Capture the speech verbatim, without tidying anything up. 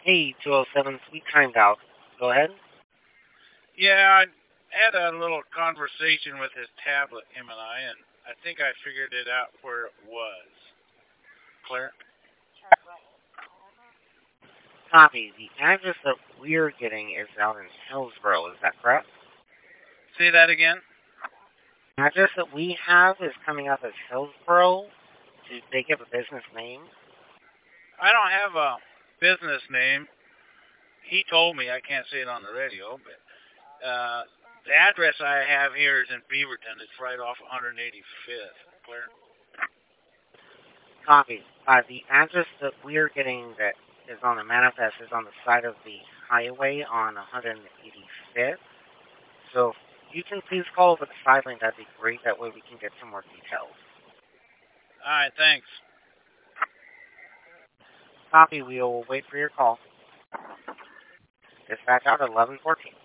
Hey, two oh seven Sweet Time Valve. Go ahead. Yeah, I had a little conversation with his tablet, him and I, and I think I figured it out where it was. Claire? Copy. The address that we're getting is out in Hillsboro. Is that correct? Say that again? The address that we have is coming up as Hillsboro. Do they give a business name? I don't have a business name. He told me I can't say it on the radio, but uh, the address I have here is in Beaverton. It's right off one eighty-fifth. Claire? Copy. Uh, the address that we're getting that is on the manifest is on the side of the highway on one eighty-fifth. So if you can please call over the side lane, that'd be great. That way we can get some more details. All right, thanks. Copy. We will wait for your call. Dispatch out at eleven fourteen.